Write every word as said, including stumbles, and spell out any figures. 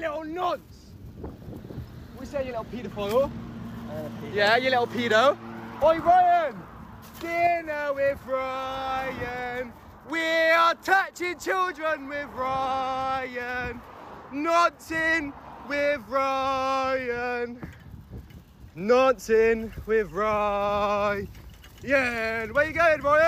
little nonce. What you say, you little paedophile? Uh, pedo. Yeah, you little pedo. Oi, Ryan! Dinner with Ryan. We are touching children with Ryan. Noncing with Ryan. Noncing with Ryan. Where you going, Ryan?